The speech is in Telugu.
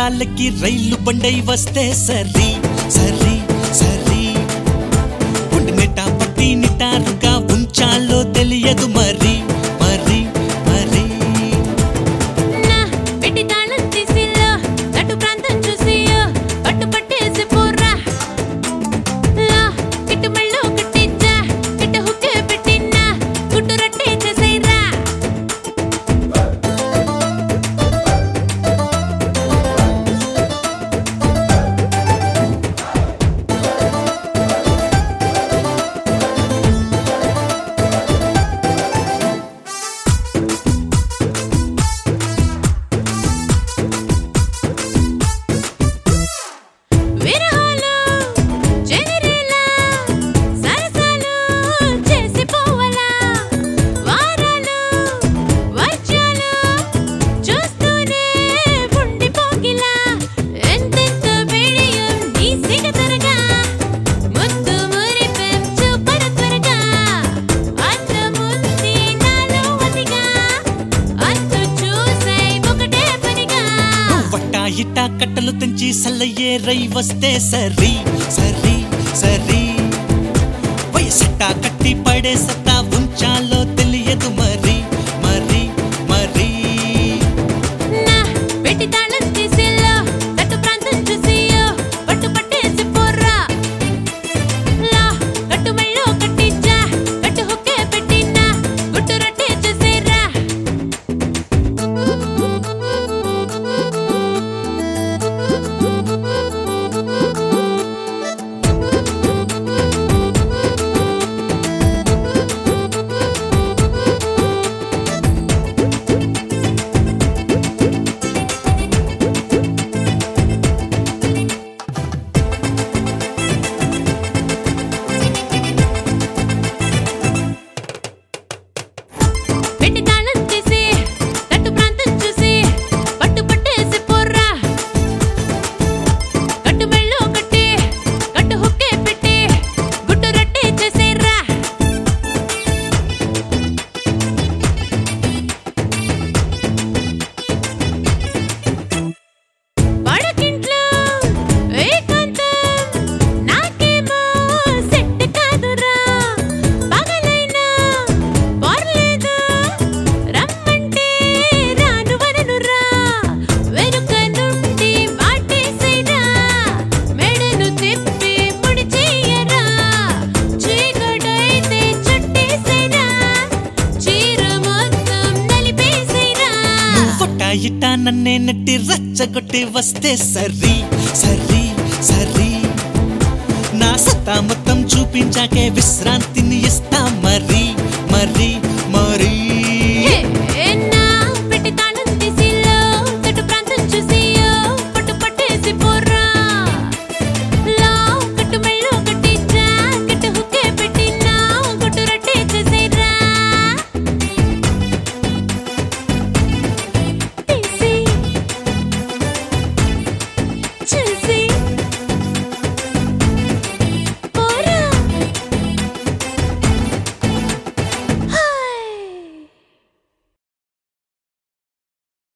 పట్టాలకి రైలు బండై వస్తే సరి సరి సరి నిటా పట్టి నిటారుగా ఉంచాలో తెలియదు మరి మరి మరి నా పెట్టి తాళం తీసిలో నటు ప్రాంతం చూసియో పట్టు పట్టేసి పోరా లా కిట్టు మళ్ళో కట్టించా కిట్టు హుక్కే పెట్టినా గుట్టు రట్టే చేసేరా విరహాలు చెనిరేలా సరసాలు చేసిపోవలా వారాలు వర్షాలు చూస్తూనే ఉండిపోగిలా ఎంతెంత బిడియం నీ సిగతరగా ముద్దు మురిపెం చూపర త్వరగా అందముంది నాలో అతిగా అంతు చూసై ఒకటే పనిగా వట్టా ఇట్టా కట్టలు తెంచి సల్లయ్యే రై వస్తే సరి సరి సరి వయసట్టా కట్టి పడే సత్తా ఉంచాలో తెలియదు మరి మరి మరి నా పెట్టి తాళం తీసిలో నటు ప్రాంతం చూసియో పట్టు పట్టేసి పోరా లా కట్టు మళ్ళో కట్టించా కట్టు హుక్కే పెట్టినా గుట్టు రట్టే చేసేరా పెట్టి తాళం తీసి నటు ప్రాంతం చూసి పట్టు పట్టేసి పోరా కట్టు మెళ్ళో కట్టి కట్టు హుక్కే పెట్టి గుట్టు రట్టే చేసేరా పడకింట్లో ఏకాంతం నాకేమో సెట్ కాదురా పగలైనా పర్లేదు రమ్మంటే రాను వననురా వెనుక నుండి వాటేసేరా మెడను తిప్పి ముడి చెయ్యరా చీకటైతే చుట్టేసేరా చీర మొత్తం నలిపేసేరా వట్టా ఇట్టా నన్నే నట్టి రచ్చగొట్టి వస్తే సరి సరి సరి నా సత్తా మొత్తం చూపించాకే విశ్రాంతిని ఇస్తా మరి మరి మరి